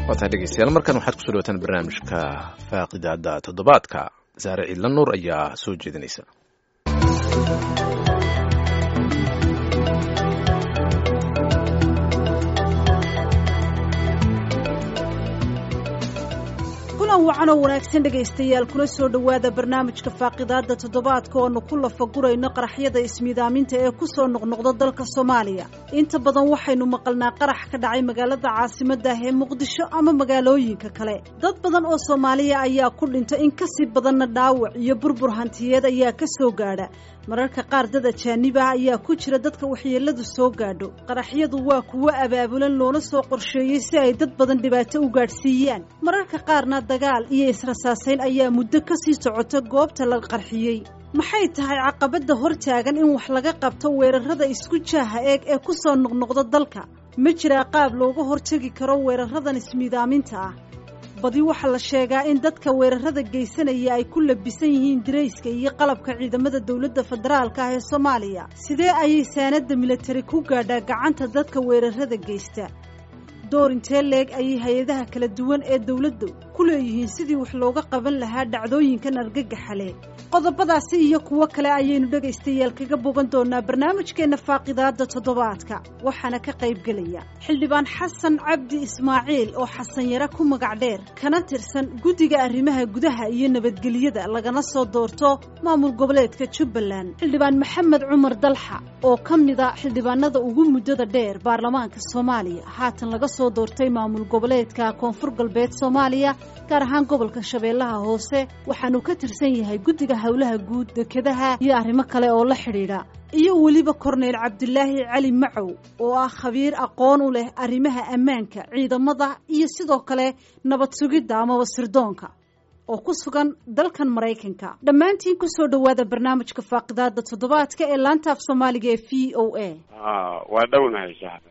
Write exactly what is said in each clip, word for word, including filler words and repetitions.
waata dhegeystayaal markan waxaad kusoo dhawaataan barnaamijka faaqidaada toddobaadka saare ciidla nuur ayaa soo jeedinaysa. wacan oo wanaagsan dhegaystayaal kuna soo dhowaada barnaamijka faaqidaada toddobaadka oo aanu ku lafagurayno qaraxyada ismiidaaminta ee ku soo noqnoqda dalka Soomaaliya. Inta badan waxaynu maqalnaa qarax ka dhacay magaalada caasimadda ah ee Muqdisho ama magaalooyinka kale. Dad badan oo Soomaaliya ayaa ku dhintay, in ka sii badanna dhaawac iyo burbur hantiyeed ayaa ka soo gaadha. mararka qaar dad ajaanib ah ayaa ku jira dadka waxyeeladu soo gaadho. qaraxyadu waa kuwo abaabulan loona soo qorsheeyay si ay dad badan dhibaato u gaadhsiiyaan. mararka qaarna dagaal iyo israsaasayn ayaa muddo ka sii socota goobta la qarxiyey. maxay tahay caqabada hortaagan in wax laga qabto weerarada isku jaaha eeg ee ku soo noqnoqda dalka? ma jiraa qaab looga hortagi karo weeraradan ismiidaaminta ah? badi waxaa la sheegaa in dadka weerarada geysanaya ay ku labisan yihiin dirayska iyo qalabka ciidamada dowladda federaalka ah ee Soomaaliya. sidee ayay saanada military ku gaadhaa gacanta dadka weerarada geysta? door intee leeg ayay hay-adaha kala duwan ee dowladdu ku leeyihiin sidii wax looga qaban lahaa dhacdooyinkan argagaxa leh? qodobadaasi iyo kuwo kale ayaynu dhegaystayaal kaga bogan doonaa barnaamijkeena faaqidaada toddobaadka. waxaana ka qayb gelaya xildhibaan xasan cabdi ismaaciil oo xasan yara ku magac dheer, kana tirsan guddiga arrimaha gudaha iyo nabadgelyada lagana soo doorto maamul goboleedka Jubbaland. xildhibaan maxamed cumar dalxa oo ka mid ah xildhibaanada ugu muddada dheer baarlamaanka Soomaaliya, haatan laga soo doortay maamul goboleedka Koonfur Galbeed Soomaaliya, gaar ahaan gobolka Shabeellaha Hoose. waxaanu ka tirsan yahay guddiga howlaha guud, dekedaha iyo arrimo kale oo la xidhiidha. iyo weliba korneyl cabdilaahi cali macow oo ah khabiir aqoon u leh arrimaha ammaanka, ciidamada iyo sidoo kale nabad sugidda amaba sirdoonka oo ku sugan dalkan Maraykanka. dhammaantiin ku soo dhowaada barnaamijka faaqidaada toddobaadka ee laanta af Soomaaliga ee V O A. ah waa dhownahay shahada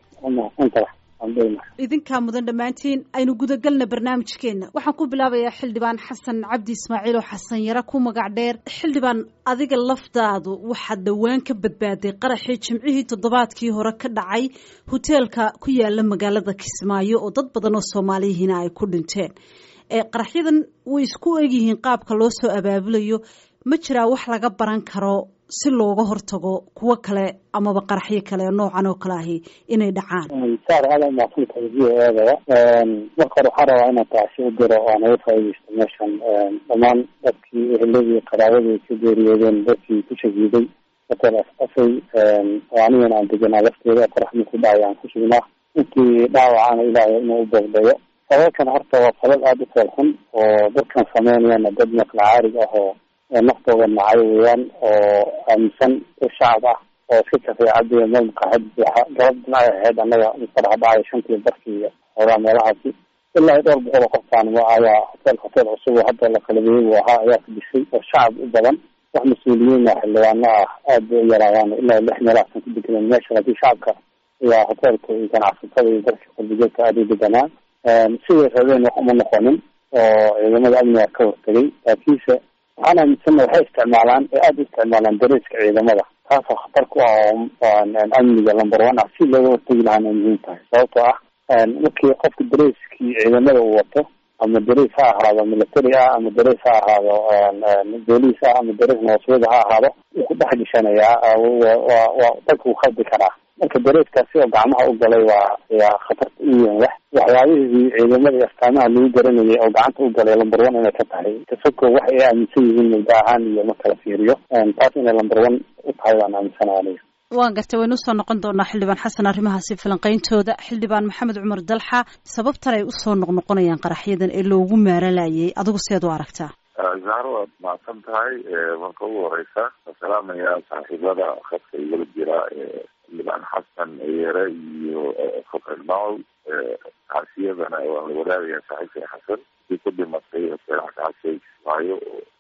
idinkaa mudan dhammaantiin. aynu gudagalna barnaamijkeena. waxaan ku bilaabayaa xildhibaan xasan cabdi ismaaciil oo xasan yara ku magac dheer. xildhibaan, adiga lafdaadu waxaad dhowaan ka badbaaday qaraxii jimcihii toddobaadkii hore ka dhacay hoteelka ku yaala magaalada Kismaayo oo dad badan oo Soomaaliyihiina ay ku dhinteen. ee qaraxyadan way isku egyihiin qaabka loo soo abaabulayo. ma jiraa wax laga baran karo si looga hortago kuwa kale amaba qaraxyo kale noocan oo kale ahi inay dhacaan? saar hada ma ku tajiyo eedada marka hore waxaan rabaa inaan taasi u diro oo aan uga faa'iidaysto meeshan dhammaan dadkii eheladii qaraabadii ka geeriyoodeen, dadkii ku shahiiday hotel asqafay oo anigana aan deganaa lafteeda qaraxdii ku dhacay aan ku sugnaa. intii dhaawacana ilaahay inuu u boogdayo. sababkan horta waa sabab aada u foolxun oo dadkan sameynayana dad naqla caarig ah oo naftooda nacay weeyaan, oo aaminsan shacab ah oo iska kafeecadiya meel maqaaxid buuxa. galab dhinacay ahayd annaga qarax dhacay shantii barkii hoogaa meelahaasi. ilaa dhowr boqol oo qoftaan ayaa hotel hotel cusub oo hadda la qalabeeyey buu ahaa ayaa ku dhisay oo shacab u badan. wax mas-uuliyiin ah xildhibaano ah aada bay u yaraayaan, ilaa lix meelahaasan ku deganeen meesha. laakiin shacabka ayaa hoteelka iyo ganacsatada iyo dadka qalbijeedka aada u deganaa. siday rabeen wax uma noqonin oo ciidamada amniga ka hortagay. laakiinse waxaan aaminsanna waxay isticmaalaan ee aada u isticmaalaan dareeska ciidamada, taasoo khatar ku ah oo amniga lamber one ah. si looga hortagi lahaana muhiim tahay, sababtoo ah markii qofka dareeskii ciidamada uu wato, ama darees ha ahaado military ah, ama darees ha ahaado booliis ah, ama darees nabadsugyada ha ahaado, wuu ku dhex gishanayaa. waa waa dadka uu khaldi karaa. marka dareeskaasi oo gacmaha u galay waa yaa khatarta u weyn leh. waxyaabihii ciidamada iyo astaamaha lagu garanayay oo gacanta u galay lamber one inay ka tahay kasoko wax ay aaminsan yihiin muddo ahaan iyo ma kala fiiriyo. taas inay lamber one u tahay waan aaminsanahay aniga. waan gartay, waynu usoo noqon doonaa xildhibaan xasan arrimahaasi falanqayntooda. xildhibaan maxamed cumar dalxa, sababtan ay usoo noqnoqonayaan qaraxyadan ee loogu maaralayay, adigu seed u aragtaa? zahro waad mahadsan tahay. marka ugu horeysa salaamaya saaxiibada khadka igala jira xildhibaan xasan yare iyo fakr macow. caasiyadana waan la wadaagayaa saaxiibkay xasan si ku dhimatay caasiya Kismaayo.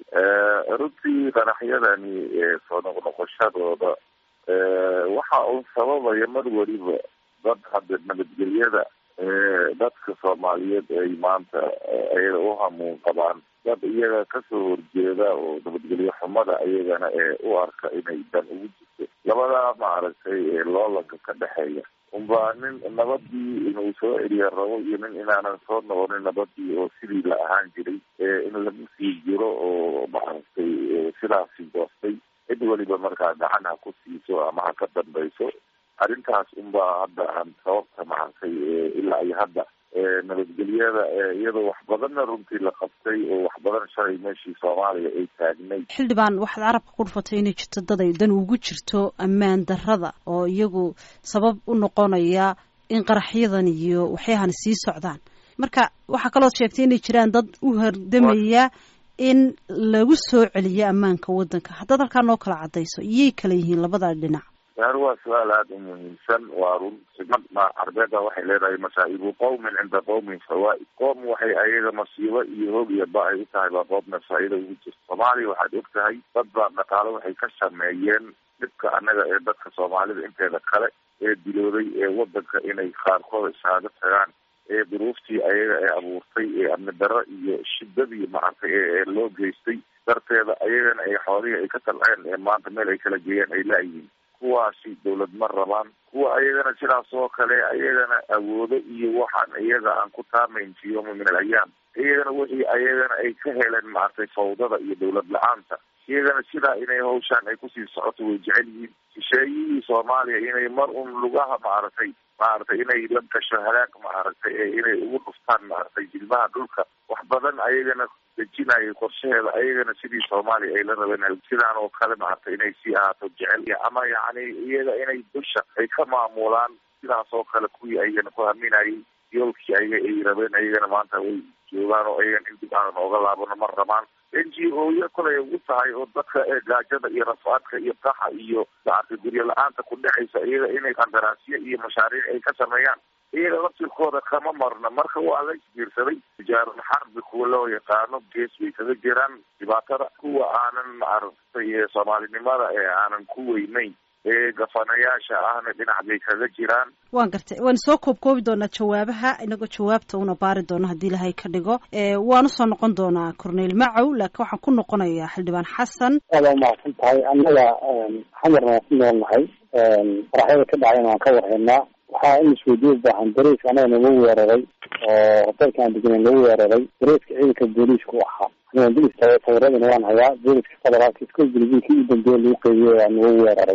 runtii qaraxyadani soo noqnoqoshadooda waxa uu sababaya mar waliba dad hadda nabadgelyada dadka Soomaaliyeed ay maanta ayaga u hamuun qabaan, dad iyaga kasoo horjeeda oo nabadgelyo xumada ayagana ee u arka inay dan ugu jirto. labadaa maaragtay loolanka ka dhexeeya unbaa nin nabadii inuu soo celiya rabo iyo nin inaanan soo noqonin nabadii oo sidii la ahaan jiray in lagu sii jiro oo maaragtay sidaasi goostay cid waliba markaa gacan ha ku siiso ama ha ka dambayso arrintaas unbaa hadda aan sababta maaragtay ilaa iyo hadda nabadgelyada iyadoo wax badanna runtii la qabtay oo wax badan shalay meeshii soomaaliya ay taagnayd. xildhibaan waxaad carabka ku dhufatay inay jirto dad ay dan ugu jirto ammaan darrada oo iyagu sabab u noqonaya in qaraxyadan iyo waxyahan sii socdaan marka waxaa kaloo sheegtay inay jiraan dad u hordamaya in lagu soo celiyo ammaanka waddanka haddaad halkaa noo kala caddayso iyay kala yihiin labada dhinac. yaani waa su-aal aada u muhiimsan waa run simad ma arbeeda waxay leedahay masaa'ibu qowmin cinda qowmin fawaa-id qoom waxay ayaga masiibo iyo hoog iyo ba ay u tahay baa qoobna faa-ida ugu jirto. soomaaliya waxaad og tahay dad baa dhaqaalo waxay ka sameeyeen dhibka annaga ee dadka soomaalida inteeda kale ee dilooday ee waddanka inay qaarkooda isaaga tagaan ee duruuftii ayaga ee abuurtay ee amni darro iyo shidadii maaragtay ee loo geystay darteeda ayagana ay xoolihii ay ka talceen ee maanta meel ay kala geeyeen ay la-yihiin kuwaasi dawlad ma rabaan kuwa ayagana sidaas oo kale ayagana awoodo iyo waxaan iyaga aan ku taamayn fi yawmi min alayaam iyagana wixii ayagana ay ka heleen maaragtay fawdada iyo dawlad la-aanta iyagana sidaa inay hawshaan ay kusii socoto way jecel yihiin shisheeyihii soomaaliya inay mar un lugaha maaragtay maaragtay inay la gasho halaag maaragtay ee inay ugu dhuftaan maaragtay jilbaha dhulka wax badan ayagana dejinayo qorshaheeda ayagana sidii soomaaliya ay la rabeen sidaan oo kale maaragtay inay sii ahaato jecel ama yacni iyaga inay dusha ay ka maamulaan sidaas oo kale kuwii ayagana ku haminayay yoolkii ayaga ay rabeen ayagana maanta way joogaan oo ayagana in dib aanan ooga laabano ma rabaan n g o ya kolay ugu tahay oo dadka ee gaajada iyo rafaadka iyo qaxa iyo maaragtay guryo la-aanta ku dhexaysa iyaga inay qandaraasyo iyo mashaariic ay ka sameeyaan iyaga laftirkooda kama marna marka waa la isbiirsaday tijaarul xarbi kuwa loo yaqaano gees bay kaga jiraan dhibaatada kuwa aanan maaragtay soomaalinimada ee aanan ku weynayn ee gafanayaasha ahna dhinac bay kaga jiraan. waan gartay waan soo koobkoobi doonaa jawaabaha inagoo jawaabta una baari doono haddii ilahay ka dhigo waan usoo noqon doonaa corneyl macow laakiin waxaan ku noqonayaa xildhibaan xasan. aada umahadsan tahay annaga xamarna waan ku noolnahay qaraxyada ka dhacayna waan ka warhaynaa waxaa in isweydiin baahan dareeska anaga nagu weeraray oo hotelka aan degenayn nagu weeraray dareeska ciidanka booliisku ahaa aniga bolis tawaradana waan hayaa booliska federaalka iskool bilgiinkii u dambeeya lagu qeybiyey waa nagu weeraray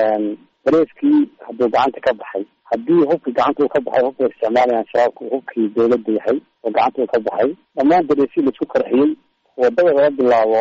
dareeskii hadduu gacanta ka baxay haddii hubkii gacanta uu ka baxay hubka isticmaalayaan shabaabka hubkii dawladda yahay oo gacanta uu ka baxay dhammaan dareesii laisku qarxiyey wadada laga bilaabo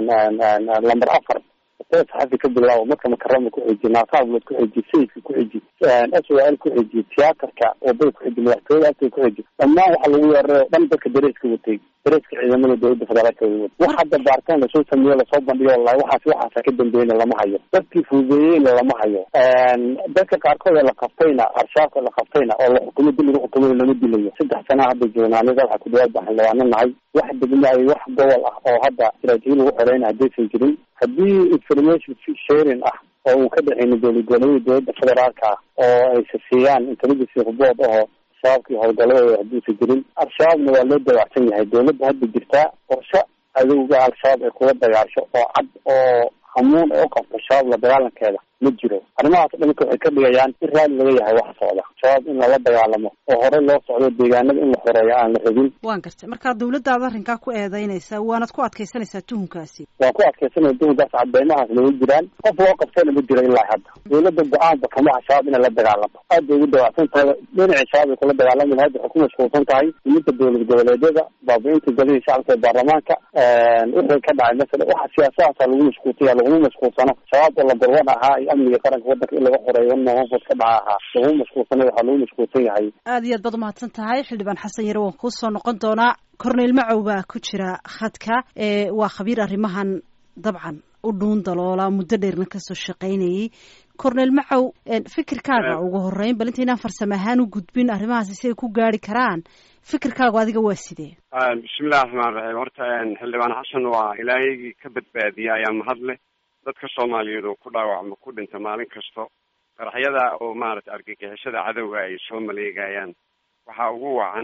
lamber afar saxafi ka bilaabo marka makarama ku xiji naaqaablood ku xiji sayidka ku xiji s o l ku xiji tiyaatarka wadada ku xiji madaxtooyada agteeda ku xiji dhammaan waxaa lagu weeraray o dhan dadka dareeska watay dareeska ciidamada dawladda federaalka wat wax hadda baaritaan lasoo sameeyo lasoo bandhigo wallahi waxaas waxaasa ka dambeeyna lama hayo dadkii fuudeeyeyna lama hayo dadka qaarkooda la qabtayna arshaafka la qabtayna oo la xukumo dil lagu xukumayo lama dilayo saddex sana hadda joognaanida waxaa ku dhawaad baan labaana nahay wax degmaayo wax gobol ah oo hadda istaraatiiji lagu xoreyna haddaysan jirin haddii information sharing ah oo uu ka dhexeyno dowlad goboleedyada dowladda federaalka ah oo ay sasiiyaan intelligence report aho shabaabkii howlgaladooda hadduusan jirin al-shabaabna waa loo dawacsan yahay dawladda hadda jirtaa qorshe adowga al-shabaab ay kula dagaasho oo cad oo hamuun ay u qabto shabaab la dagaalankeeda ma jiro arrimahaas dhanka waxay ka dhigayaan in raalli laga yahay wax socda shabaab in lala dagaalamo oo hore loo socdo deegaanada in la xoreeyo aan la rabin. waan gartay marka dawladdaada arrinkaa ku eedeynaysaa waanad ku adkaysanaysaa tuhunkaasi. waan ku adkaysanaya tuhunkaas cadeymahaas lagu jiraan qof loo qabtayna ma jiro ilaa hadda dawladda go-aanba kamaha shabaab inay la dagaalamo aad bay ugu dawacsan tahay dhinacii shabaab ay kula dagaalami lahayd waxay ku mashquulsan tahay iminta dowlad goboleedyada baabi-inta gadihii shacabka ee baarlamaanka wixii ka dhacay masala waxa siyaasadaasa lagu mashquulsanya laguma mashquulsano shabaab oo la gorwan ahaa amniga qaranka wadanka in laga xoreeyo nahofod ka dhaca ahaa lagu mashquulsanay waxaa lagu mashquulsan yahay. aada iyo aad baad umahadsan tahay xildhibaan xasan yare waan kuu soo noqon doonaa corneyl macow baa ku jira khadka waa khabiir arrimahan dabcan u dhuun daloola muddo dheerna kasoo shaqaynayay. corneyl macow fikirkaaga ugu horeyn bal intaynaan farsamo ahaan u gudbin arrimahaasi si ay ku gaari karaan fikirkaagu adiga waa sidee? bismillahi raxmaan raxiim horta xildhibaan xasan waa ilaahaygii ka badbaadiya ayaa mahadleh dadka soomaaliyeed oo ku dhaawacma ku dhinta maalin kasto qaraxyada oo maaragtay argagixisada cadowga ay soo maleegayaan waxaa ugu wacan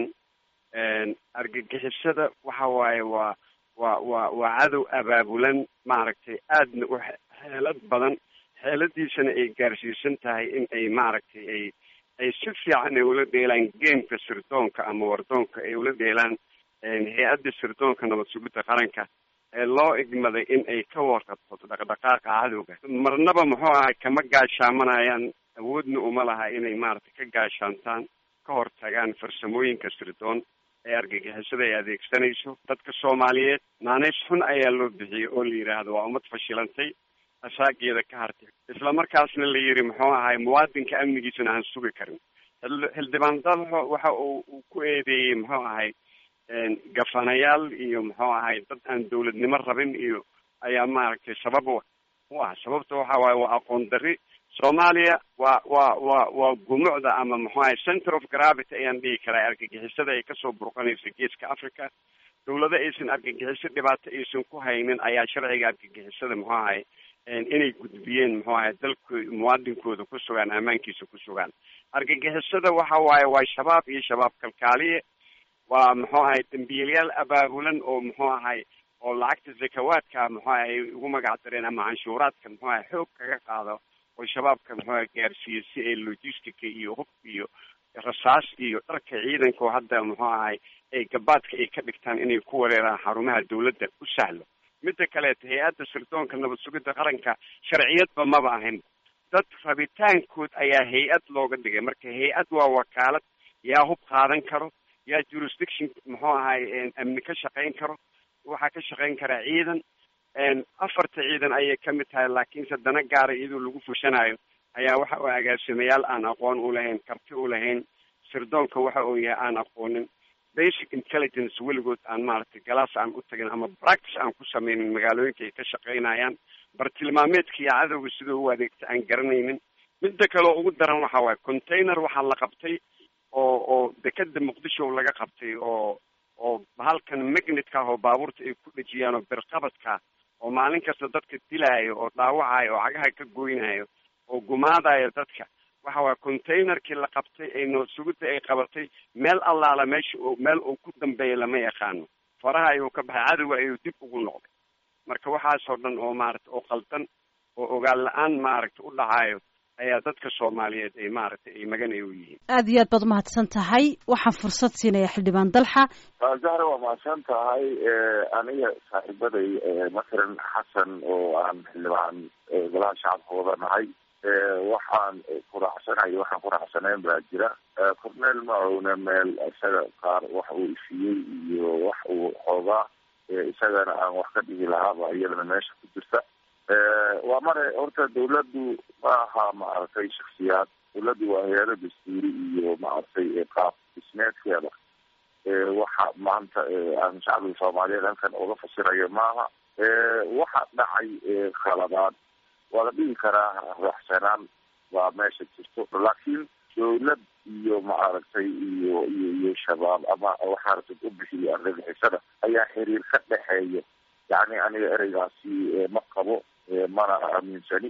argagixisada waxa waaye waa waa waa waa cadow abaabulan maaragtay aadna u xeelad badan xeeladiisana ay gaarsiisan tahay in ay maaragtay ay ay si fiican ay ula dheelaan geemka sirdoonka ama wardoonka ay ula dheelaan hay-adda sirdoonka nabad sugidda qaranka ee loo igmaday in ay ka warqabto dhaqdhaqaaqa cadowga. marnaba muxuu ahay kama gaashaamanayaan, awoodna uma laha inay maaragtay ka gaashaantaan, ka hortagaan farsamooyinka sirdoon ee argagixisada ay adeegsanayso. dadka Soomaaliyeed naanays xun ayaa loo bixiyey oo la yidhaahdo waa ummad fashilantay, asaageeda ka hartay, isla markaasna la yidhi muxuu ahay muwaadinka amnigiisana aan sugi karin. xildhibaan dalxo waxa uu ku eedeeyey muxuu ahay gafanayaal iyo muxuu ahay dad aan dawladnimo rabin iyo ayaa maaragtay sabab u ah. sababta waxa waaye waa aqoon darri. Soomaaliya waa waa waa waa gumucda ama muxuu ahay center of gravity ayaan dhihi karaa argagixisada ay kasoo burqanayso geeska Africa. dawlada aysan argagixiso dhibaato aysan ku haynin ayaa sharciga argagixisada muxuu ahay inay gudbiyeen muxuu ahay dalku muwaadinkooda ku sugan amaankiisa ku sugan. argagixisada waxa waaye waa shabaab iyo shabaab kalkaaliye, waa muxuu ahay dambiilayaal abaabulan oo muxuu ahay oo lacagta zakawaadka muxuu ahay ugu magac dareen ama canshuuraadka muxuu ahay xoog kaga qaado oo shabaabka muxuu ahay gaarsiiyo si ay logistica iyo hub iyo rasaas iyo dharka ciidanka oo hadda muxuu ahay ay gabaadka ay ka dhigtaan inay ku wareeraan xarumaha dawladda u sahlo. midda kaleeta hay-adda sirdoonka nabad sugidda qaranka sharciyadba maba ahayn, dad rabitaankood ayaa hay-ad looga dhigay. marka hay-ad waa wakaalad, yaa hub qaadan karo, yaa jurisdiction muxuu ahay amni ka shaqayn karo, waxaa ka shaqayn karaa ciidan. afarta ciidan ayay ka mid tahay, laakiinse dana gaara iyadoo lagu fushanayo ayaa waxa uu agaasimayaal aan aqoon u lahayn, karti u lahayn, sirdoonka waxa uu yahay aan aqoonin, basic intelligence weligood aan maaragtay galaas aan u tagin ama practice aan ku sameynin magaalooyinka ay ka shaqaynayaan, bartilmaameedka iyo cadowga sidoo u adeegta aan garanaynin. midda kale oo ugu daran waxa waaye container waxaa la qabtay oo oo dekeda muqdisho laga qabtay oo oo halkan magnetka oo baabuurta ay ku dhajiyaan oo birqabadka oo maalin kasta dadka dilaayo oo dhaawacayo oo cagaha ka goynayo oo gumaadayo dadka. waxa waa containerkii la qabtay ay noo sugida ay qabatay meel allaala meesha oo meel uu ku dambeeyo lama yaqaano, faraha ayuu ka baxay, cadowga ayuu dib ugu noqday. marka waxaasoo dhan oo maaragtay oo qaldan oo ogaal la-aan maaragtay u dhacayo ayaa dadka Soomaaliyeed ay maaragtay ay magan ay u yihiin. aad iyo aad baad umahadsan tahay. waxaan fursad siinaya xildhibaan Dalxa. zahra waa mahadsan tahay. aniga saaxiibaday masalan xasan oo aan xildhibaan golaha shacabka wada nahay, waxaan ku raacsanahay waxaan ku raacsanayn baa jira. cornel mauna meel isaga qaar wax uu ishiyey iyo wax uu xoogaa isagana aan wax ka dhigi lahaaba iyadana meesha ku jirta. waa mare horta dawladdu ma aha maaragtay shaksiyaad, dawladdu waa hay-ado dastuuri iyo maaragtay qaab dhismeedkeeda. waxa maanta aan shacbiga Soomaaliyeed halkan uga fasirayo maaha. waxa dhacay khaladaad waa la dhihi karaa, raaxsanaan waa meesha jirto, laakiin dawlad iyo maaragtay iyo iyo iyo shabaab ama waxaa rabtid u bixiyo argagixisada ayaa xiriir ka dhexeeya. yacni aniga ereygaasi ma qabo, mana aaminsani.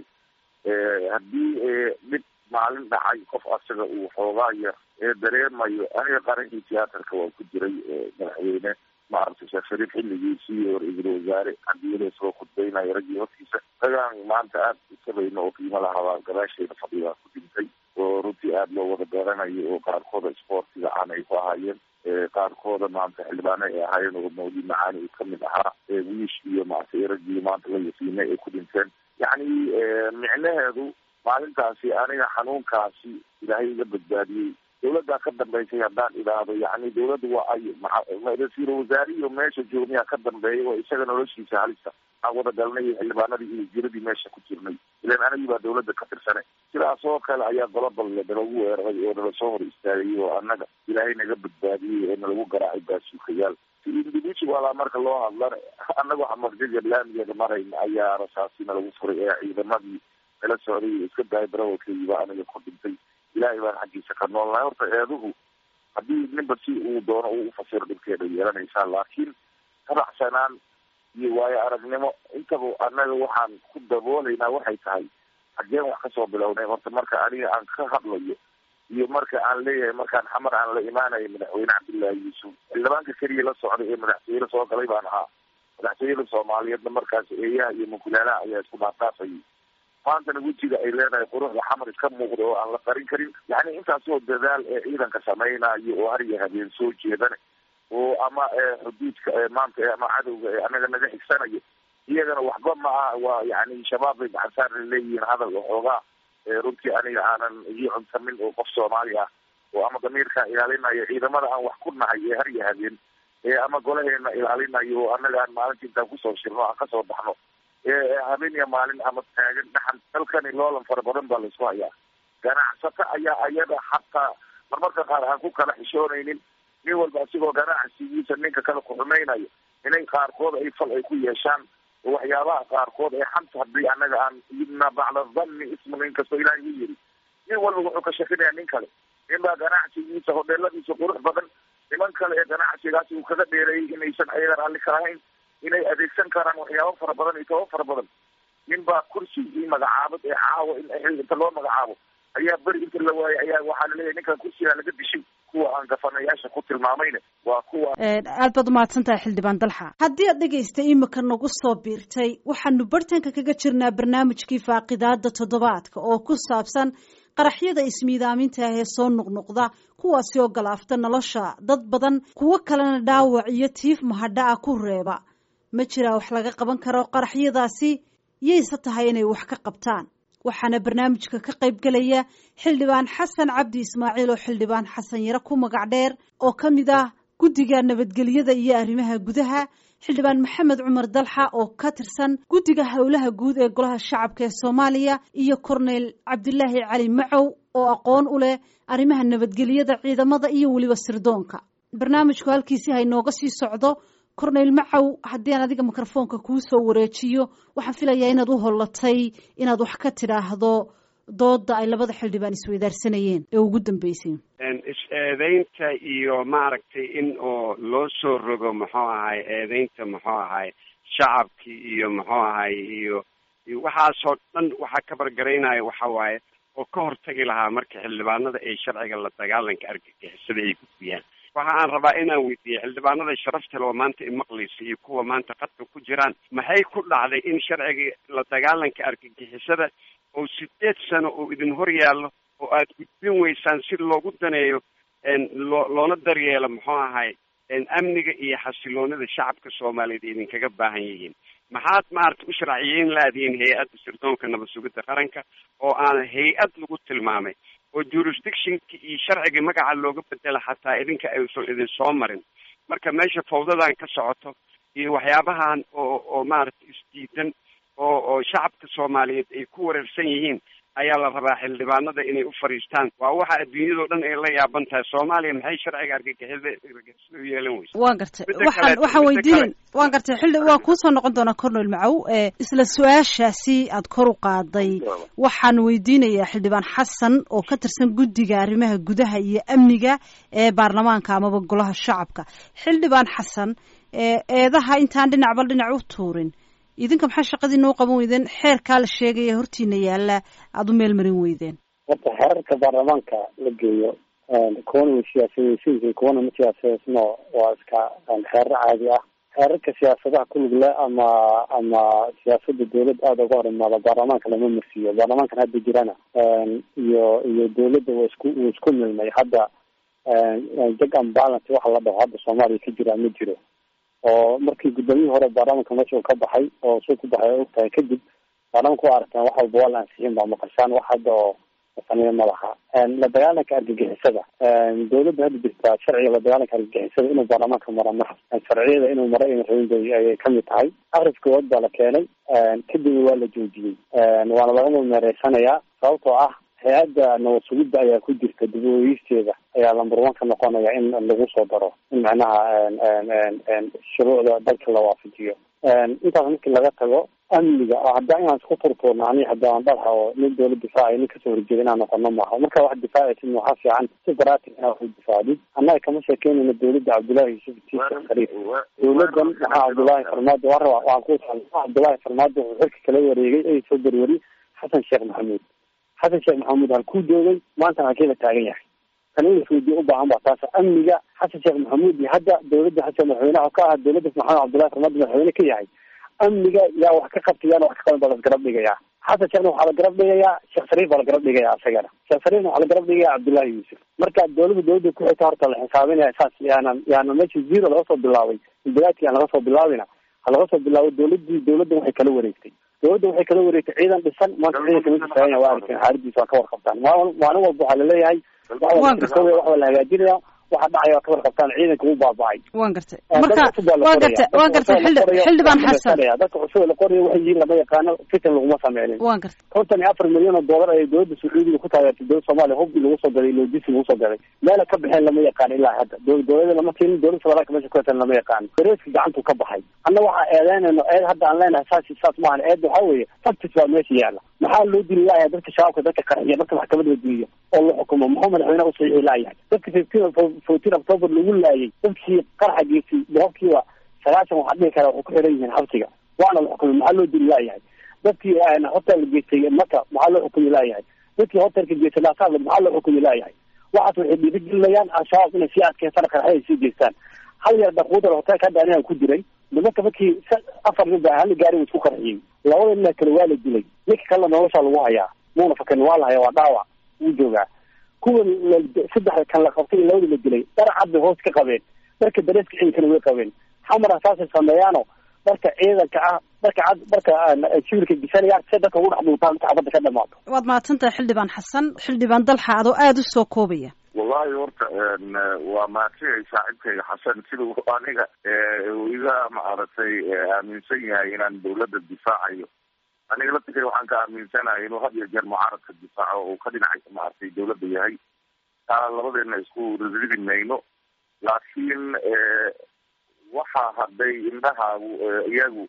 haddii mid maalin dhacay qof asaga uu xoogaa yar ee dareemayo, aniga qarankii tiyaatarka waa ku jiray madaxweyne maaragtay sheekh shariif xilligiisii iyo ra-iisul wasaare hadiyada isagoo khudbeynayo raggii hortiisa. ragaan maanta aada isabayno oo qiimo lahabaa gadaasheeda fadhigaa ku dhintay oo runtii aada loo wada garanayo oo qaarkooda isboortiga aan ay ku ahaayeen, qaarkooda maanta xildhibaano ay ahaayeen oo mawlid macaani uu kamid ahaa, wiish iyo maaragtay raggii maanta la yaqiinay ay ku dhinteen. yacni micnaheedu maalintaasi aniga xanuunkaasi ilaahay iga badbaadiyey. dawladdaa ka dambeysay haddaan idhaahdo, yacni dawladdu waa ay ra-iisul wasaariyo meesha joogniyaa ka dambeeya oo isaga noloshiisa halisa aan wada galnay xildhibaanadii iyo jiradii meesha ku jirnay, ilan anigii baa dawladda ka tirsanay. sidaas oo kale ayaa golobal nalagu weeraray oo nala soo hor istaagay oo annaga ilaahay naga badbaadiyey ee nalagu garaacay baasuukayaal. si individuala marka loo hadlana annaga waxa marjaja laamigeeda marayna ayaa rasaasina lagu furay ee ciidamadii nala socday iska dahay darawalkaygiiba aniga ku dhintay. ilaahay baan xaggiisa ka noolnahay. horta eeduhu haddii ninba si uu doono uu ufasiro dhibkeeda yeelanaysaa, laakiin rabacsanaan iyo waayo aragnimo intaba annaga waxaan ku daboolaynaa waxay tahay xaggeen wax kasoo bilownay. horta marka aniga aan ka hadlayo iyo marka aan leeyahay markaan xamar aan la imaanayo madaxweyne cabdullaahi yuusuf, xildhibaanka keliya la socday ee madaxtooyada soo galay baan ahaa. madaxtooyada Soomaaliyeedna markaas eeyaha iyo mukulaalaha ayaa isku dhaafdaafayay. maantana wejiga ay leedahay quruxda xamar iska muuqda oo aan la qarin karin. yani intaasoo dadaal ee ciidanka samaynayo oo har iyo habeen soo jeedane oo ama xuduudka maanta ama cadowga ee anaga naga xigsanayo iyagana waxba ma aha. waa yani shabaab bay gacansaar leeyihiin hadal waxoogaa runtii aniga aanan ii cuntamin oo qof soomaali ah oo ama damiirkaa ilaalinayo ciidamada aan wax ku nahay ee har iyo habeen ee ama golaheena ilaalinayo oo anaga aan maalinta intaan kusoo shirno aan kasoo baxno ee habeen iyo maalin ama taagan dhaxan dalkani loolan fara badan baa laisku hayaa. ganacsato ayaa ayada xataa marmarka qaar aan ku kala xishoonaynin nin walba asigoo ganacsigiisa ninka kale kuxumaynayo inay qaarkood ay fal ay ku yeeshaan oo waxyaabaha qaarkood ee xanta haddii anaga aan yidna bacda dhanni ismu inkastoo ilaahay u yiri nin walba wuxuu ka shakinaya nin kale. nin baa ganacsigiisa hodheeladiisa qurux badan niman kale ee ganacsigaasi uu kaga dheereeyay inaysan ayaga raalli ka ahayn inay adeegsan karaan waxyaabo fara badan iyo tabo fara badan. nin baa kursi ii magacaabad ee caawa in xil inta loo magacaabo ayaa beri inta la waayay ayaa waxaa laleeyahay ninkan kursigaa laga dishay. kuwa aan gafanayaasha ku tilmaamayna waa kuwa aad baad umahadsan tahay xildhibaan dalxa. haddii aad dhegaysta imika nagu soo biirtay waxaanu bartanka kaga jirnaa barnaamijkii faaqidaada toddobaadka oo ku saabsan qaraxyada ismiidaaminta ah ee soo noqnoqda kuwaasi oo galaafta nolosha dad badan kuwo kalena dhaawac iyo tiif mahadha ah ku reeba. ma jiraa wax laga qaban karo qaraxyadaasi yayse tahay inay wax ka qabtaan? waxaana barnaamijka ka qayb gelaya xildhibaan xasan cabdi ismaaciil oo xildhibaan xasan yare ku magac dheer oo ka mid ah guddiga nabadgelyada iyo arrimaha gudaha, xildhibaan maxamed cumar dalxa oo ka tirsan guddiga howlaha guud ee golaha shacabka ee soomaaliya, iyo korneyl cabdilaahi cali macow oo aqoon u leh arrimaha nabadgelyada ciidamada iyo weliba sirdoonka. barnaamijku halkiisii haynooga sii socdo. korneyl macow, haddii aan adiga mikrofoonka kuu soo wareejiyo waxaan filayaa inaad u hollatay inaad wax ka tidhaahdo dooda ay labada xildhibaan isweydaarsanayeen ee ugu dambeysay. is-eedeynta iyo maaragtay in oo loo soo rogo muxuu ahay eedeynta muxuu ahay shacabkii iyo muxuu ahay iyo iyo waxaasoo dhan waxaa ka bargaraynaya waxa waaye oo ka hortagi lahaa marka xildhibaanada ay sharciga la dagaalanka argagixisada ay gudbiyaan. waxa aan rabaa inaan weydiiyo xildhibaanada sharafta leh oo maanta imaqlaysa iyo kuwa maanta qadka ku jiraan, maxay ku dhacday in sharciga la dagaalanka argagixisada oo sideed sano oo idin hor yaallo oo aad gudbin weysaan si loogu daneeyo loo loona daryeelo muxuu ahay amniga iyo xasiloonida shacabka soomaaliyeed idinkaga baahan yihiin? maxaad maaragta u sharciyeyn laadiin hay-adda sirdoonka nabad sugidda qaranka oo aan hay-ad lagu tilmaamay oo jurisdictionka iyo sharciga magaca looga bedela xataa idinka aysan idin soo marin? marka meesha fawdadan ka socoto iyo waxyaabahan oo oo maaragtay isdiidan oo oo shacabka soomaaliyeed ay ku wareersan yihiin ayaa la rabaa xildhibaanada inay u fariistaan. waa waxa adduunyadoo dhan ay la yaaban tahay. soomaaliya maxay sharciga argagixisada u yeelan weysa? waan gartay waxaan waxaan weydiin waan gartay xilli waan kuusoo noqon doonaa korneyl macow. isla su-aashaasi aad kor u qaaday waxaan weydiinayaa xildhibaan xasan oo ka tirsan guddiga arrimaha gudaha iyo amniga ee baarlamaanka amaba golaha shacabka. xildhibaan xasan, eedaha intaan dhinacba dhinac u tuurin, idinka maxaa shaqadiina u qaban weydeen? xeerkaa la sheegaya hortiina yaalla aada u meel marin weydeen? horta xeerarka baarlamaanka la geeyo kuwana way siyaasadeysan kuwana ma siyaasadeysno, waa iska xeerar caadi ah. xeerarka siyaasadaha kulug leh ama ama siyaasada dawladda aada uga hor imaada baarlamaanka lama marsiiyo. baarlamaankan hadda jirana iyo iyo dawladda wa isku wa isku milmay. hadda jag and balance waxa la dhaho hadda soomaaliya ka jira ma jiro. oo markii guddoomiyihii hore baarlamaanka meesha ka baxay oo soo ku baxay og tahay kadib baarlamaanka u aragtaan wax walba waa la ansixin baa maqashaan wax hadda oo saniya ma laha. la dagaalanka argagixisada dawladda hadda jirtaa sharciga la dagaalanka argagixisada inuu baarlamaanka mara ma sharciyada inuu mara ina rabin bay ayay kamid tahay. akris koowaad baa la keenay kadib waa la joojiyey waana laga meereysanayaa sababtoo ah hay-adda nabad sugidda ayaa ku jirta dib u eegeysteeda ayaa lambar one ka noqonaya in lagu soo daro in macnaha shuruucda dalka la waafajiyo. intaas markii laga tago amniga haddaa inaan isku turtuurno ani hadda aan dhalha oo nin dawla difaacay nin kasoo horjeeda inaan noqono maaha. marka wax difaacaysid waxaa fiican si baraati inaa wax difaacdid. annaga kama sheekeynayna dawladda cabdullaahi yuusuf tiisa khaliif. dawladdan maxaa cabdullaahi farmaajo waa rabaa waan ku cabdullaahi farmaajo wuxuu xilka kala wareegay ay soo berweri xasan sheekh maxamuud. xasan sheekh maxamuud halkuu joogay maantana halkii la taagan yahay. tanina isweydiye u baahan baa taas. amniga xasan sheekh maxamuud iyo hadda dawladda xasan madaxweynaha ka ah dawladda maxamed cabdullaahi farmaajo madaxweyne ka yahay amniga yaa wax ka qabtay yaana wax ka qaban baa lasgarab dhigayaa. xasan sheekh waxaa la garab dhigayaa sheekh shariif baa la garab dhigayaa isagana sheekh shariifna waxaa la garab dhigayaa cabdullaahi yuusuf marka dawladda dawladda ku xigta horta la xisaabinaya saas yaanan yaana meesha zero laga soo bilaabay bilaadkii aan laga soo bilaabina ha laga soo bilaabo dawladdii dawladda waxay kala wareegtay dawladda waxay kala wareegtay ciidan dhisan maanta ciidanka mid saayan waa arkeen xaaladiisa waa ka warqabtaan maalin walba waxaa laleeyahay waxaa la hagaajinaya waxa dhacay waa ka warqabtaan ciidanka uu baaba'ay waan gartay marka waan gartay waan gartay xilli xildhibaan xasan dadka cusub la qorayo waxay yihiin lama yaqaano fitan laguma sameeynin waan gartay konton iyo afar milyan oo doolar ay dawladda sacuudiga ku taageertay dawladda soomaaliya hubkii lagu soo gaday logistic lagu soo gaday meela ka baxeen lama yaqaan ilaa hadda dawladda lama keenin dawladda federaalka meesha ku hatan lama yaqaan dareeska gacantu ka baxay anna waxaa eedeynayno eed hadda aan leenahay saas saas maahan eed waxaa weeye factis baa meesha yaala maxaa loo dili laayahay dadka shabaabka dadka qarxiya marka maxkamad la diliyo oo la xukumo muxuu madaxweynaha u saxiixi laayahay dadka fourteen october lagu laayay dadkii qarxa geysay boqolkiiba sagaashan waxaa dhihi karaa waxay ku xiran yihiin xabsiga waana la xukumay maxaa loo dili laayahay dadkii hotel geystay maka maxaa loo xukumi laayahay dadkii hotelka geystay laasaabla maxaa loo xukumi laayahay waxaas waxay dhiirigelinayaan al-shabaab inay sii adkeystaan qarxay ay sii geystaan hal yar daquudal hotelka hadda aniga ku jiray nimanka markii afar nin baa hal gaari isku qarxiyey labada nina kale waa la dilay ninka kalena nolosha lagu hayaa muuna fakan waa la hayaa waa dhaawac wuu joogaa kuwa saddexda kan la qabtay iyo labada la dilay dhar cad bay hoos ka qabeen dharka dareeska ciidankana way qabeen xamara saasay sameeyaano dharka ciidanka ah dharka cad dharka sawirka gisanayaan si dadka ugu dhex dhuuntaan marka xabadda ka dhamaato waad mahadsantahay xildhibaan xasan xildhibaan dalxa adoo aada u soo koobaya wallahi horta waa maadsanyahay saaxiibkayga xasan siduu aniga iga maaragtay aaminsan yahay inaan dawladda difaacayo aniga laftigay waxaan ka aaminsanahay inuu had iyo jeer mucaaradka difaaco uu ka dhinacay maaragtay dawladda yahay taa labadeena isku riridi mayno laakiin waxa hadday indhahaagu iyagu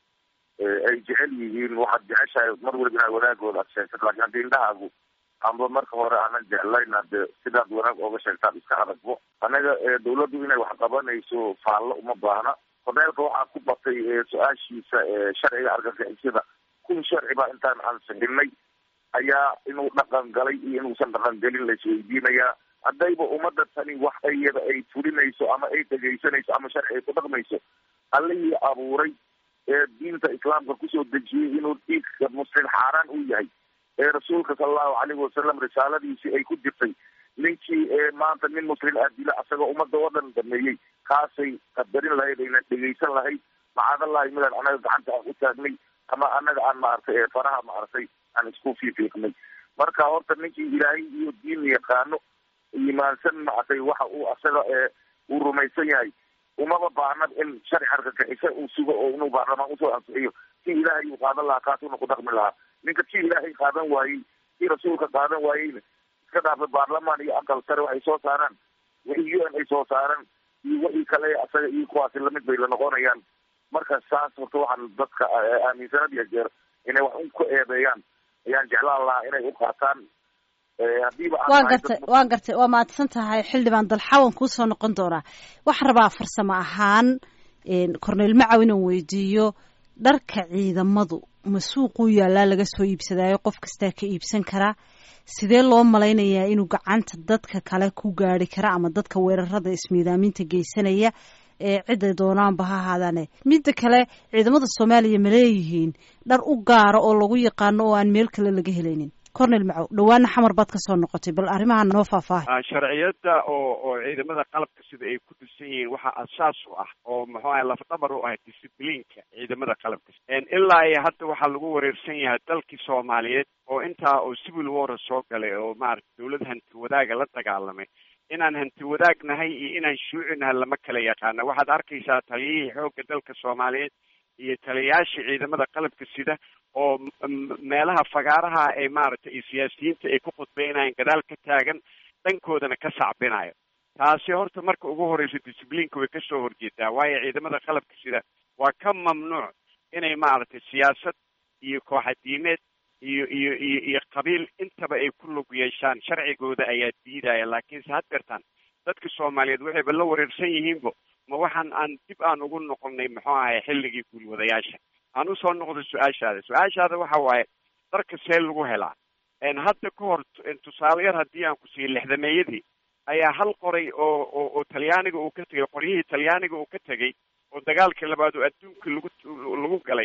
ay jecel yihiin waxaad jeceshahay mar waliba inaad wanaagooda ad sheegtad lakin haddii indhahaagu amba marka hore aanan jeclayn hade sidaad wanaag ooga sheegtaad iska adagbo anaga dawladdu inay wax qabanayso faallo uma baahna korneelka waxaa ku batay su-aashiisa sharciga argagixisada kun sharci baa intaan ansixinay ayaa inuu dhaqan galay iyo inuusan dhaqan gelin laisweydiinayaa haddayba ummadda tani wax iyada ay fulinayso ama ay dhegaysanayso ama sharci ay ku dhaqmayso allihii abuuray ee diinta islaamka kusoo dejiyey inuu dhiigka muslim xaaraan u yahay ee rasuulka sala allahu calayhi wasalam risaaladiisii ay ku jirtay ninkii maanta nin muslim ah dila asagoo ummadda oo dhan dhameeyey kaasay qadarin lahayd ayna dhegaysan lahayd macaadallahi midaan anaga gacanta aan u taagnay ama anaga aan maaragtay faraha maaragtay aan isku fiifiiqnay marka horta ninkii ilaahay iyo diin yaqaano iimaansan maaragtay waxa uu asaga uu rumaysan yahay umaba baahna in sharci argagixisa uu sugo oo inuu baarlamaan usoo ansixiyo si ilaahay uu qaadan lahaa kaasuna ku dhaqmi lahaa ninka si ilaahay qaadan waayey si rasuulka qaadan waayeyna iska dhaafa baarlamaan iyo aqal sare waxay soo saaraan wixii u n ay soo saaran iyo wixii kale asaga iyo kuwaasi lamid bay la noqonayaan marka saas horta waxaan dadka aaminsanad iyo jeer inay wax un ku eedeeyaan ayaan jeclaan lahaa inay u qaataan waan gartay waan gartay waa mahadsan tahay xildhibaan dalxa waan kuusoo noqon doonaa waxaan rabaa farsamo ahaan corneel macaw inaan weydiiyo dharka ciidamadu ma suuquu yaallaa laga soo iibsadaayo qof kastaa ka iibsan karaa sidee loo malaynayaa inuu gacanta dadka kale ku gaari kara ama dadka weerarada ismiidaaminta geysanaya ee ciday doonaanba ha ahaadaane midda kale ciidamada soomaaliya ma leeyihiin dhar u gaara oo lagu yaqaano oo aan meel kale laga helaynin cornel macow dhawaana xamar baad ka soo noqotay bal arrimaha noo faahfaahay sharciyada oo oo ciidamada qalabka sida ay ku dhisan yihiin waxaa asaas u ah oo muxuu ahay lafdhabar u ah discibliinka ciidamada qalabka ilaa iyo hadda waxaa lagu wareersan yahay dalkii soomaaliyeed oo intaa oo civil war soo galay oo maaragta dawlad hanti wadaaga la dagaalamay inaan hanti wadaag nahay iyo inaan shuuci nahay lama kala yaqaana waxaad arkaysaa taliyihii xoogga dalka soomaaliyeed iyo taliyayaashii ciidamada qalabka sida oo meelaha fagaaraha ay maaragtay iyo siyaasiyiinta ay ku khudbeynayaan gadaal ka taagan dhankoodana ka sacbinayo taasi horta marka ugu horeysa discibliinka way kasoo horjeedaa waayo ciidamada qalabka sida waa ka mamnuuc inay maaragtay siyaasad iyo kooxadiimeed iyo iyo iyo iyo qabiil intaba ay ku lug yeeshaan sharcigooda ayaa diidaya laakiinse had gartaan dadka soomaaliyeed waxayba la wareersan yihiinbo ma waxaan aan dib aan ugu noqonnay muxuu ahay xilligii guulwadayaasha aan usoo noqdo su-aashaada su-aashaada waxa waaye dharka see lagu helaa hadda ka hor tusaale yar haddii aan ku siiyo lixdameeyadii ayaa hal qoray oo oo oo talyaaniga uu ka tegay qoryihii talyaaniga uu ka tegay oo dagaalkii labaad oo adduunka lagu lagu galay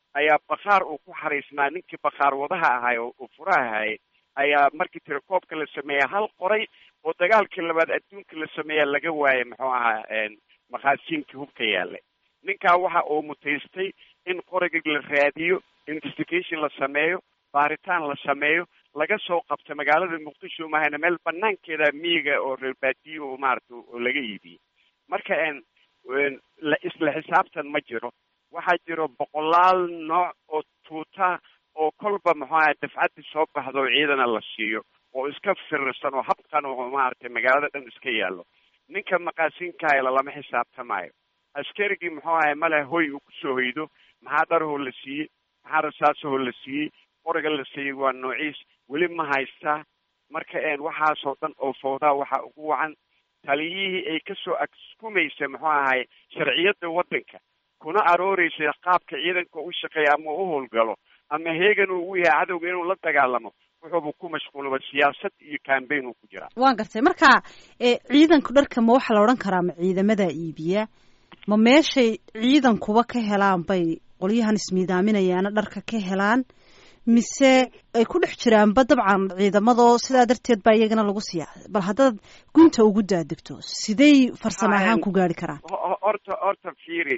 ayaa bakhaar uu ku xariisnaa ninkii bakhaar wadaha ahay oo uu furaha ahay ayaa markii tirakoobka la sameeya hal qoray oo dagaalkii labaad adduunka la sameeya laga waayay muxuu ahaa makhaasiinkii hubka yaallay ninkaa waxa uu mutaystay in qoriga la raadiyo investigation la sameeyo baaritaan la sameeyo laga soo qabta magaalada muqdisho mahayna meel banaankeeda miyiga oo reer baadiyo oo maarata oo laga iibiyey marka la isla xisaabtan ma jiro waxaa jiro boqolaal nooc oo tuuta oo kolba muxuu ahaa dafcaddi soo baxdo ciidana la siiyo oo iska firirsan oo habkan oo maaragtay magaalada dhan iska yaallo ninka maqaasiinkaayla lama xisaabtamaayo askarigii muxuu ahay male hoy uu kusoo hoydo maxaa dharahoo la siiyey maxaa rasaasahoo la siiyey qoriga la siiyey waa noociis weli ma haystaa marka waxaasoo dhan oo fowdaa waxaa ugu wacan taliyihii ay kasoo askumaysa muxuu ahay sharciyadda waddanka kuna arooreysa qaabka ciidanka u shaqeeya ama u howlgalo ama heegan uu u yahay cadowga inuu la dagaalamo wuxuuba ku mashquulaba siyaasad iyo cambaign uu ku jiraa waan gartay marka ciidanku dharka ma waxaa la odhan karaa ma ciidamada iibiya ma meeshay ciidankuba ka helaan bay qolyahan ismiidaaminayaana dharka ka helaan mise ay ku dhex jiraanba dabcan ciidamadoo sidaa darteed baa iyagana lagu siiyaa bal haddaad gunta ugu daadegto sidey farsamo ahaan ku gaari karaan horta horta fiiri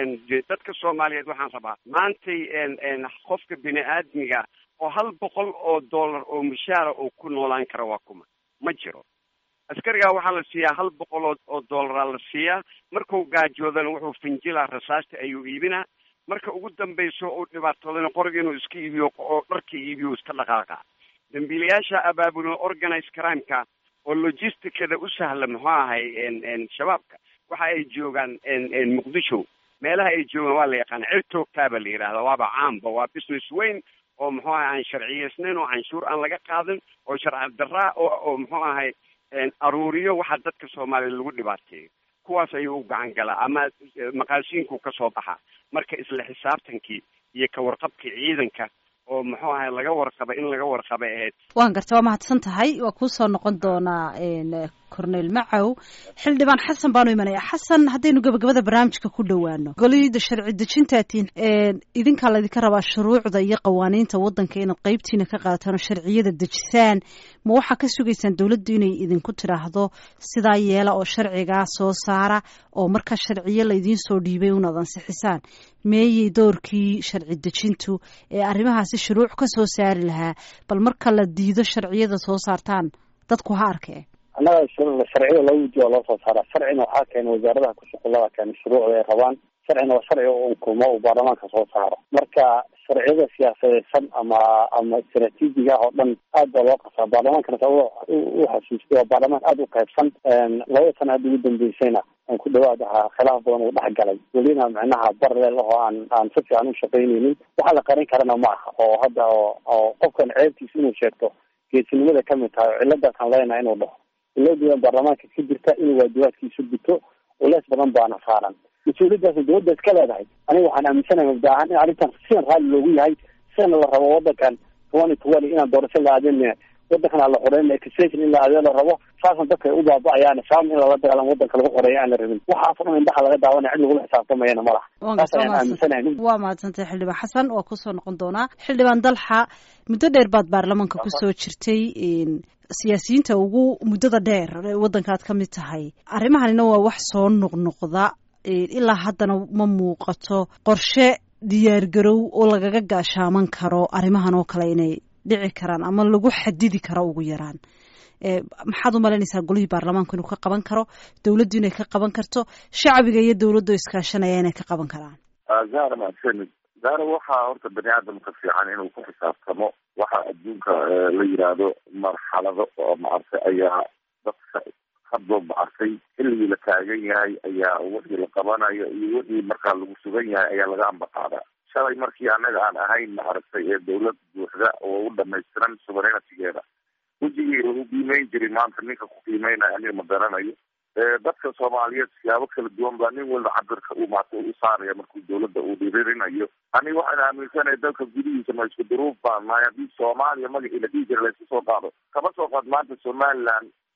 dadka soomaaliyeed waxaan rabaa maantay qofka bini aadmiga oo hal boqol oo dollar oo mushaara oo ku noolaan kara waa kuma ma jiro askarigaa waxaa la siiyaa hal boqol oo oo dollaraa la siiyaa markuu gaajoodana wuxuu finjilaa rasaasta ayuu iibinaa marka ugu dambayso uu dhibaatoodana qoriga inuu iska iibiyo oo dharka iibiyo iska dhaqaaqa dambiilayaasha abaabulo organized crimeka oo logisticada u sahla muxuu ahay shabaabka waxa ay joogaan muqdisho meelaha ay joogaan waa la yaqaana cirtoogtaaba la yidhahda waaba caamba waa business weyn oo muxuu ahay aan sharciyeysnayn oo canshuur aan laga qaadin oo sharci daraa oo oo muxuu ahay aruuriyo waxa dadka soomaaliya lagu dhibaateeyo kuwaas ayuu u gacan galaa ama maqaasiinku ka soo baxaa marka isla xisaabtankii iyo ka warqabkii ciidanka oo muxuu ahay laga warqaba in laga warqabay ahayd waan garta waa mahadsan tahay waa kuusoo noqon doonaa cornel macow xildhibaan xasan baanu imanaya xasan haddaynu gabagabada barnaamijka ku dhowaano golida sharci dejintaatiin idinkaa laydinka rabaa shuruucda iyo qawaaniinta waddanka inaad qeybtiina ka qaadataan oo sharciyada dejisaan ma waxaa ka sugaysaan dawladdu inay idinku tidhaahdo sidaa yeela oo sharcigaa soo saara oo markaa sharciyo laydiin soo dhiibay unaad ansixisaan meeyey doorkii sharci dejintu ee arrimahaasi shuruuc ka soo saari lahaa bal marka la diido sharciyada soo saartaan dadku ha arkee annaga sharciga laba weji oo loo soo saara sharcina waxaa keena wasaaradaha kushuqulada keena shuruucda ay rabaan sharcina waa sharciga u unkumo uu baarlamaanka soo saaro marka sharciyada siyaasadeysan ama ama istaraatiijiga ah oo dhan aad baa loo qasaa baarlamaankana sa u xasuustay waa baarlamaan aada u qaybsan labada sana hadda ugu dambeysayna aan ku dhawaad ahaa khilaaf badan uu dhex galay welina macnaha barleel oo aan aan si fiican u shaqaynaynin waxaa la qarin karana ma aha oo hadda oo oo qofkan ceebtiisa inuu sheegto geesinimada kamid tahay oo ciladaasaan leenahay inuu dhaho iladiiba baarlamaanka ka jirta inuu waajibaadkiisu guto culeys badan baana saaran mas-uuliyadaasna dawladda iska leedahay aniga waxaan aaminsanahay mabda ahaan in arrintan sidan raalli loogu yahay sidana la rabo wadankan tuwani tuwani inaan doorasho la aadin wadankan aan la xoreyn extension in la aadee la rabo saasna dadka ay u baaba-ayaan saam in lala dagaalamo wadanka lagu xoreeyo aan la rabin waxaasoo dhan indhaha laga daawanaya cid lagula xisaabtamayana ma laha saas ayaan aaminsanahay waa mahadsantahay xildhibaan xasan waa kusoo noqon doonaa xildhibaan dalxa muddo dheer baad baarlamaanka kusoo jirtay siyaasiyiinta ugu muddada dheer waddankaad ka mid tahay arrimahanina waa wax soo noqnoqda ilaa haddana ma muuqato qorshe diyaargarow oo lagaga gaashaaman karo arrimahan oo kale inay dhici karaan ama lagu xadidi karo ugu yaraan maxaad u malaynaysaa golihii baarlamaanku inuu ka qaban karo dawladdu inay ka qaban karto shacbiga iyo dawladdu iskaashanaya inay ka qaban karaan zahra mahadsanid zahra waxaa horta bani aadamka fiican inuu ku xisaabtamo waxa adduunka la yidhaahdo marxalado oo maartay ayaa dadka hadoo maartay xilligii la taagan yahay ayaa wixii la qabanayo iyo wixii markaa lagu sugan yahay ayaa laga ambaqaadaa shalay markii anaga aan ahayn maaragtay ee dawlad buuxda oo u dhamaystiran sovereigntygeeda wejigii lagu qiimeyn jiray maanta ninka ku qiimeynaya aniga ma garanayo dadka soomaaliyeed siyaabo kala duwan baa nin walba cabirka uu maata u saaraya markuu dawladda uu dhiririnayo aniga waxaan aaminsanahay dalka gudihiisa ma isku duruuf baan nahay haddii soomaaliya magacii la dhihi jira laysku soo qaado kama soo qaad maanta somaliland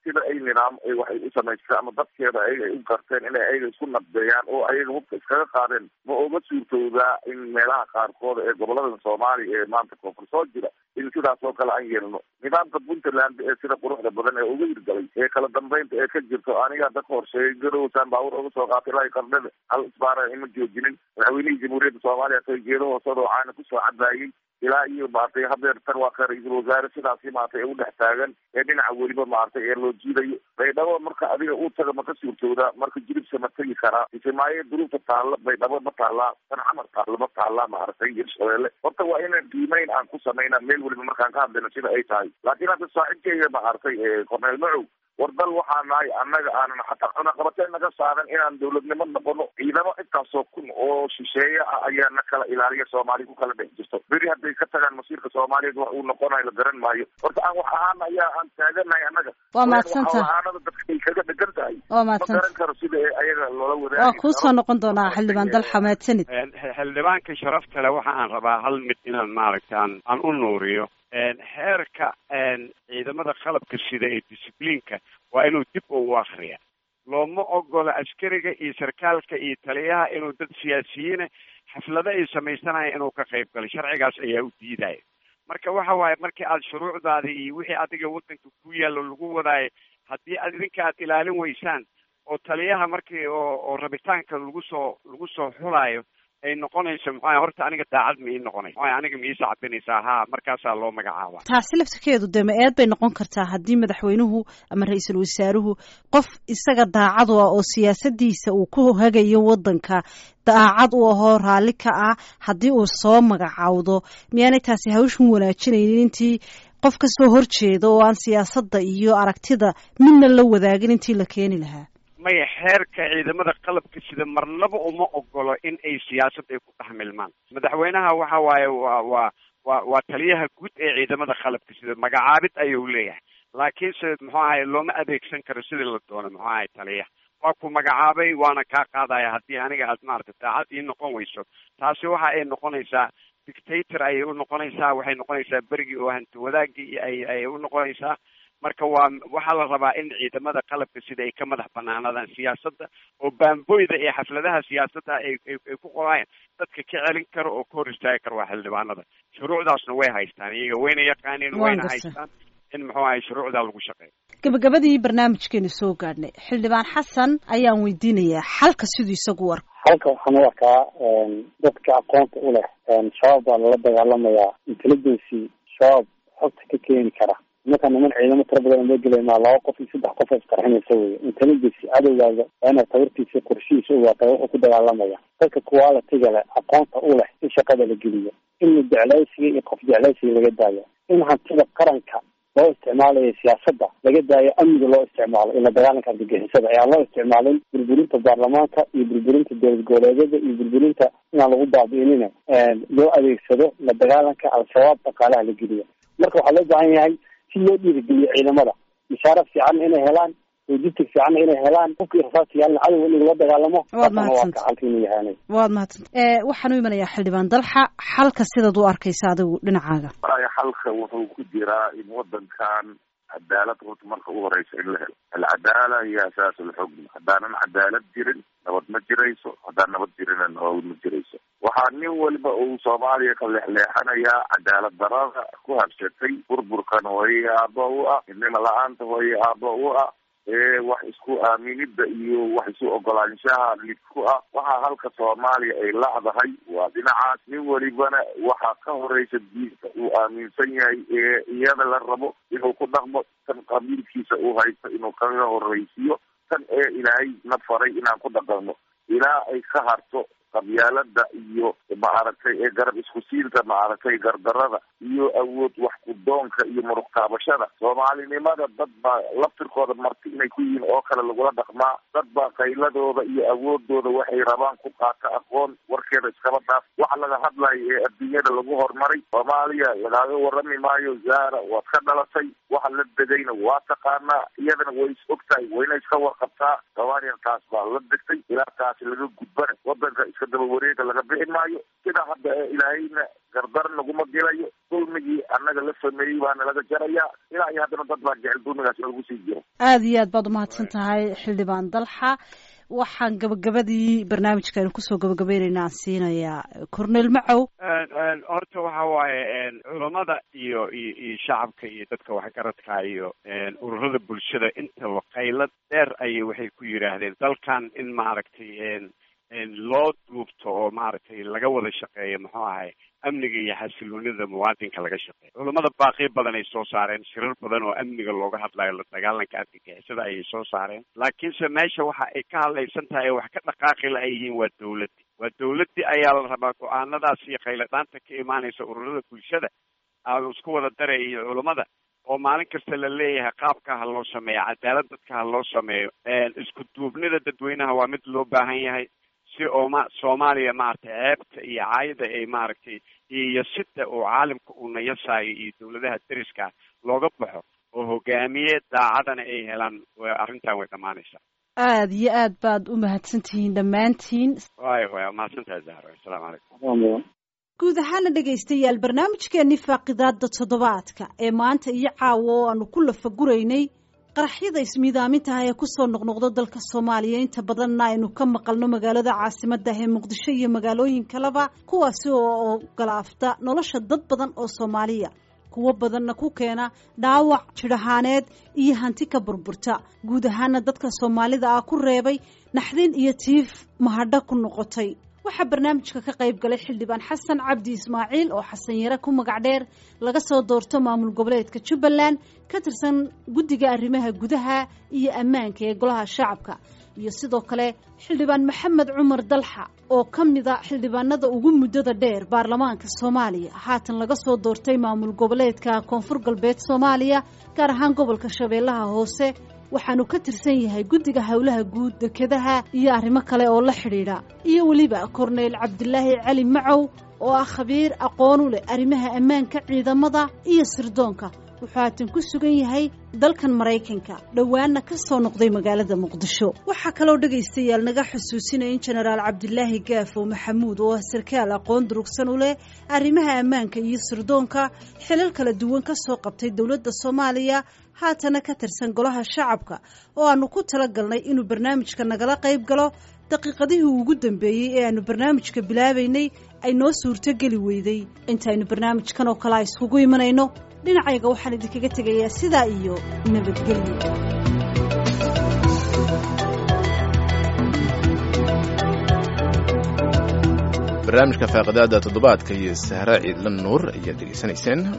sida ay nidaam ay waxay u samaysteen ama dadkeeda ayaga ay u garteen inay ayaga isku naqdeeyaan oo ayaga hubka iskaga qaadeen ma uga suurtowdaa in meelaha qaarkooda ee gobolada soomaaliya ee maanta koonfur soo jira in sidaas oo kale aan yeelno nidaamka puntland ee sida quruxda badan ee uga hirgalay ee kala dambeynta ee ka jirto aniga dadka horsheeyay garowsaan baawur uga soo qaatay ilaa qardhada hal isbaara ima joojinin madaxweynihii jamhuuriyadda soomaaliya tay geedo hoosadoo caana kusoo cadaayay ilaa iyo maaragtay hadeer tan waa ka ra-iisul wasaare sidaasi maaragtay ee u dhex taagan ee dhinaca weliba maaragtay ee loo jiidayo baydhabo marka adiga uu taga ma ka suurtoodaa marka jilibsa ma tegi karaa isemaaye duruufta taalla baydhabo ma taallaa tan camar taalla ma taallaa maaragtay hirshabeelle horta waa inaan qiimeyn aan ku samayna meel weliba markaan ka hadlayno sida ay tahay laakiin hadda saaxiibkeyga maaragtay korneel macow war dal waxaa nahay annaga aanan xataa cunaqabateen naga saaran inaan dawladnimo noqono ciidamo intaasoo kun oo shisheeye ah ayaa na kala ilaaliya soomaaliya ku kala dhex jirto beri hadday ka tagaan masiirka soomaaliyeed wax uu noqonayo la garan maayo horta aan wax ahaan ayaa aan taaganahay annaga waa mahadsantaha aanada dadka ay kaga dhegan tahay waa mahadsan ma garan karo sida ayaga loola wadaagi waa kuusoo noqon doonaa xildhibaan dalxa mahadsanid xildhibaanka sharafta leh waxa aan rabaa hal mid inaan maaragta aan aan u nuuriyo xeerka ciidamada qalabka sida ee discibliinka waa inuu dib ugu akriya looma ogola askariga iyo sarkaalka iyo taliyaha inuu dad siyaasiyiina xaflado ay samaysanaya inuu ka qayb galay sharcigaas ayaa u diidaya marka waxa waaye markii aad shuruucdaada iyo wixii adiga waddanka ku yaallo lagu wadaayo haddii ad idinka aad ilaalin weysaan oo taliyaha markii oo oo rabitaanka lagu soo lagu soo xulaayo ay noqonayso maxaa horta aniga daacad ma ii noqonay maxaa aniga ma ii sacbinaysaa haa markaasaa loo magacaaba taasi laftirkeedu dee ma eed bay noqon kartaa haddii madaxweynuhu ama ra-iisul wasaaruhu qof isaga daacad u ah oo siyaasadiisa uu ku hagayo waddanka daacad u ahoo raalli ka ah haddii uu soo magacaawdo miyaanay taasi hawshan wanaajinaynin intii qof ka soo horjeeda oo aan siyaasadda iyo aragtida midna la wadaagin intii la keeni lahaa maya xeerka ciidamada qalabka sida marnaba uma ogolo in ay siyaasad ay ku taxmilmaan madaxweynaha waxa waaye waa waa waa waa taliyaha guud ee ciidamada qalabka sida magacaabid ayuu leeyahay laakiinse muxuu ahay looma adeegsan karo sidii la doono muxuu ahay taliyaha waa ku magacaabay waana kaa qaadaya haddii aniga aad maaragtay daacad ii noqon weyso taasi waxa ay noqonaysaa dictator ayay u noqonaysaa waxay noqonaysaa berigii oo hanti wadaagii ay ayay u noqonaysaa marka waa waxaa la rabaa in ciidamada qalabka sida ay ka madax banaanadaan siyaasadda oo baamboyda iyo xafladaha siyaasadda ay ay ku qorayaan dadka ka celin karo oo ka hor istaagi karo waa xildhibaanada shuruucdaasna way haystaan iyaga wayna yaqaaniin wayna haystaan in muxuu ahay shuruucdaa lagu shaqeeyo gabagabadii barnaamijkeenu soo gaadhnay xildhibaan xasan ayaan weydiinayaa xalka siduu isagu war halka waxaan u arkaa dadka aqoonta u leh shabaab baa lala dagaalamayaa intelligency shabaab xogta ka keeni kara marka niman ciidamo tira badan loo gelaymaa laba qof iyo saddex qof isqarxinaysa wey intelligency cadowgaaga waa inaad tabartiisa qorshihiisa ogaata wuxuu ku dagaalamaya dadka qualitiga leh aqoonta u leh in shaqada la geliyo in la jeclaysiga iyo qof jeclaysiga laga daayo in hantida qaranka loo isticmaalayo siyaasadda laga daayo amniga loo isticmaalo in la dagaalanka argagixisada ayaan loo isticmaalin burburinta baarlamaanka iyo burburinta dowlad goboleedyada iyo burburinta inaan lagu baabi'inina loo adeegsado la dagaalanka al-shabaab dhaqaalaha la geliyo marka waxaa loo baahan yahay si loo dhiirigeliyo ciidamada mishaara fiicanna inay helaan logistic fiicanna inay helaan hubkii rasaas fiicanna cadowga in lagula dagaalamo waad mahadsanta halka inuu yahaanay waad mahadsanta waxaan u imanayaa xildhibaan dalxa xalka sidaad u arkaysa adigu dhinacaaga xalka wuxuu ku jiraa in wadankan cadaalad horta marka u horeysa in la helo alcadaala hiya asaas alxukm haddaanan cadaalad jirin nabad ma jirayso haddaan nabad jirina nabad ma jirayso waxaa nin waliba uu soomaaliya ka leexleexanayaa cadaalad darada ku habsatay burburkan hooye aaba u ah midnimo la-aanta hooye aaba u ah ee wax isku aaminida iyo wax isu ogolaanshaha lid ku ah waxaa halka soomaaliya ay lacdahay waa dhinacaas nin welibana waxaa ka horeysa diinta uu aaminsan yahay ee iyada la rabo inuu ku dhaqmo tan qabiilkiisa uu haysto inuu kaga horeysiyo tan ee ilaahay na faray inaan ku dhaqanno ilaa ay ka harto qabyaalada iyo maaragtay ee garab isku siinta maaragtay gardarada iyo awood wax kudoonka iyo muruq taabashada soomaalinimada dad baa laftirkooda marti inay ku yihiin oo kale lagula dhaqmaa dad baa qayladooda iyo awoodooda waxay rabaan ku qaata aqoon warkeeda iskaba dhaaf waxa laga hadlayo ee adduunyada lagu horumaray soomaaliya lagaaga warami maayo zaara waad ka dhalatay waxa la degayna waa taqaanaa iyadana way is ogtahay wayna iska warqabtaa soomaaliya taas baa la degtay ilaa taasi laga gudbana wadanka iska daba wareega laga bixi maayo sida hadda ilaahayna gardar naguma gelayo dulmigii annaga la sameeyey waana laga jaraya ilaa iyo haddana dad baa jecel dulmigaas oo lagu sii jiro. aada iyo aad baad umahadsan tahay xildhibaan Dalxa. waxaan gabagabadii barnaamijkaanu kusoo gabagabaynaynaa aan siinayaa Cornel Macow. horta waxa waaye culamada iyo iyo shacabka iyo dadka waxgaradka iyo ururada bulshada intaba qaylad dheer ayay waxay ku yidhaahdeen dalkan in maaragtay loo duubto oo maaragtay laga wada shaqeeyo muxuu ahay amniga iyo xasiloonida muwaadinka laga shaqeeyo. culamada baaqiyo badan ay soo saareen, shirar badan oo amniga looga hadlayo la dagaalanka argagixisada ayay soo saareen. laakiinse meesha waxa ay ka hadlaysan tahay wax ka dhaqaaqi la ay yihiin waa dawladdi waa dawladdi ayaa la rabaa go-aanadaas iyo qayladhaanta ka imaanaysa ururada bulshada aada isku wada daray iyo culamada oo maalin kasta la leeyahay qaabka ha loo sameeyo, cadaalad dadka ha loo sameeyo, isku duubnida dadweynaha waa mid loo baahan yahay si oo ma Soomaaliya maartay ceebta iyo caayada ay maaragtay iyo sida oo caalamka uu nayasaayo iyo dawladaha dariska looga baxo oo hogaamiye daacadana ay helaan arrintan way dhamaanaysaa. aada iyo aad baad u mahadsantihiin dhammaantiin. way way mahadsantahay Zahra. assalaamu calaykum. guud ahaana dhegaystayaal barnaamijkeennii faaqidaada toddobaadka ee maanta iyo caawa oo aanu ku lafaguraynay qaraxyada ismiidaaminta ah ee kusoo noqnoqda dalka Soomaaliya inta badanna aynu ka maqalno magaalada caasimadda ee Muqdisho iyo magaalooyin kaleba, kuwaasi oo galaafta nolosha dad badan oo Soomaaliya, kuwo badanna ku keena dhaawac jidhahaaneed iyo hanti ka burburta. guud ahaana dadka Soomaalida ah ku reebay naxdin iyo tiif mahadho ku noqotay. waxaa barnaamijka ka qayb galay xildhibaan Xasan Cabdi Ismaaciil oo Xasan Yare ku magac dheer, laga soo doorto maamul goboleedka Jubbaland, ka tirsan guddiga arrimaha gudaha iyo ammaanka ee golaha shacabka, iyo sidoo kale xildhibaan Maxamed Cumar Dalxa oo ka mid ah xildhibaanada ugu muddada dheer baarlamaanka Soomaaliya, haatan laga soo doortay maamul goboleedka Koonfur Galbeed Soomaaliya, gaar ahaan gobolka Shabeellaha Hoose. waxaanu ka tirsan yahay guddiga howlaha guud, dekedaha iyo arrimo kale oo la xidhiidha. iyo weliba Cornel Cabdilaahi Cali Macow oo ah khabiir aqoon u leh arrimaha ammaanka, ciidamada iyo sirdoonka. wuxuu haatan ku sugan yahay dalkan Maraykanka, dhowaana ka soo noqday magaalada Muqdisho. waxaa kaloo dhegaystayaal naga xusuusinaya in Generaal Cabdilaahi Gaafo Maxamuud oo ah sarkaal aqoon durugsan u leh arrimaha ammaanka iyo sirdoonka, xilal kala duwan ka soo qabtay dowladda Soomaaliya, haatana ka tirsan golaha shacabka, oo aanu ku talagalnay inuu barnaamijka nagala qayb galo. daqiiqadihii ugu dambeeyey ee aanu barnaamijka bilaabaynay ay noo suurtogeli weyday. intaynu barnaamijkan oo kale iskugu imanayno, dhinacayga waxaan idinkaga tegayaa sidaa iyo nabadgelyo. barnaamijka faaqidaada toddobaadka iyo Sahra Ciidlan Nuur ayaad degeysanayseen.